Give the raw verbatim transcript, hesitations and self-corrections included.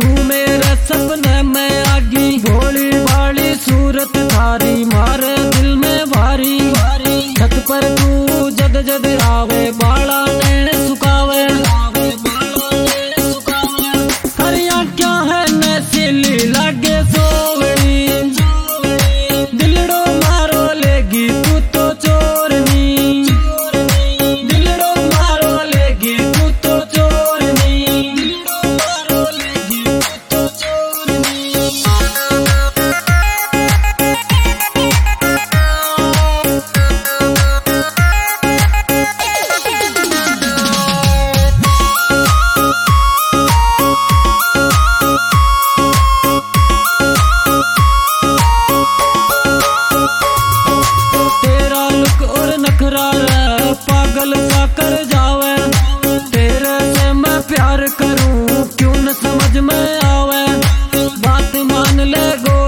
तू मेरे सपने में आगी, भोली भाली सूरत थारी मारे दिल में भारी। छत पर तू जद जद आवे, बाला ने सुखावे, हरिया क्या है नसीली लागे सोवनी, दिलड़ो मारो लेगी तू तो चोरनी, दिलड़ो मारो लेगी तू तो चोरनी, दिलड़ो मारो लेगी तू तो चोरनी। पागल सा कर जावे, तेरे से मैं प्यार करूं क्यों न समझ में आवे, बात मान ले गो